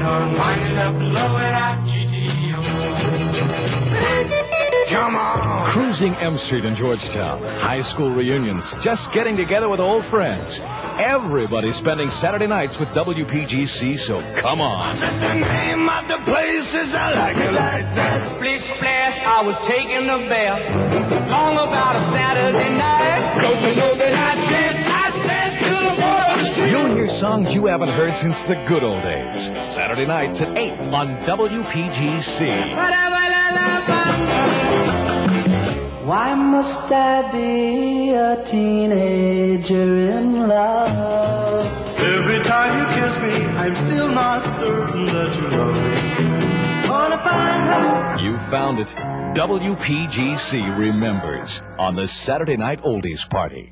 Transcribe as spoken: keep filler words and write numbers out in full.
done winding up low at G T O. Come on! Cruising M Street in Georgetown. High school reunions. Just getting together with old friends. Everybody's spending Saturday nights with W P G C, so come on. The name of the place is I like it like that. Splish splash, I was taking a bath. Long about a Saturday night. Don't you know that I dance, I dance to the water. You'll hear songs you haven't heard since the good old days. Saturday nights at eight on W P G C. Why must I be a teenager in love? Every time you kiss me, I'm still not certain that you love me. Gonna find her. You found it. W P G C remembers on the Saturday Night Oldies Party.